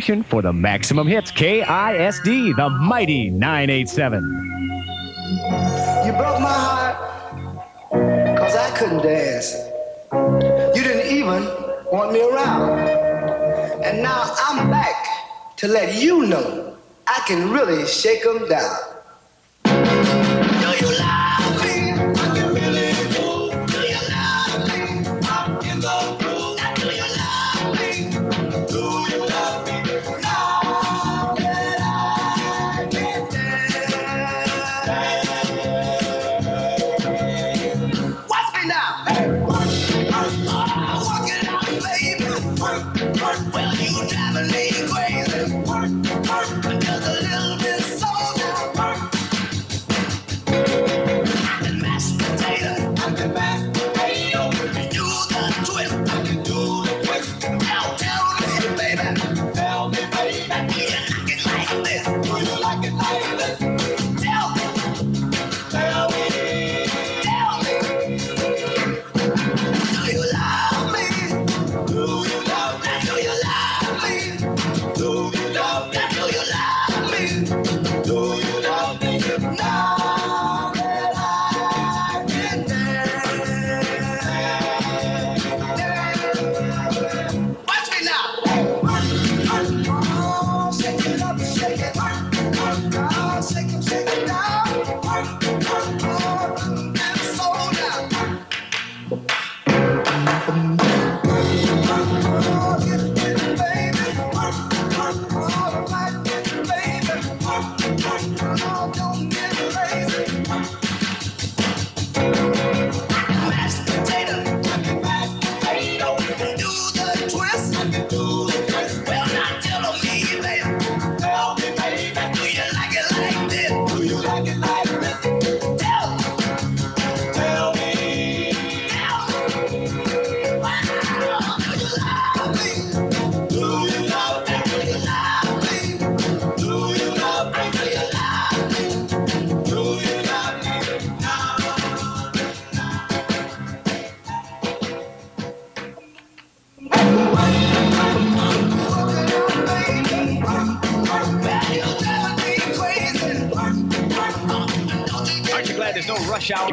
station for the maximum hits, KISD, the mighty 987. You broke my heart because I couldn't dance. You didn't even want me around. And now I'm back to let you know I can really shake 'em down. Do you love me? I can really do. Do you love me? I'm in the mood. Now do you love me? Do you love me? Now that I can dance. Watch me now. Hey, work it out, baby. Work. Well, you driving me crazy. Work. Just a little bit slow now. Work. I can mash potato. Do the twist. I can do the twist. Now tell me, baby. Do you like it like this? Tell me. Do you love me? Do you love me? Do you love me? Do you love me? Do you love me? Do you love me? Now that I can dance. Watch me now. Oh, shake it up, shake it. Oh, shake it down. Oh, and so down. Aren't you glad there's no rush hour?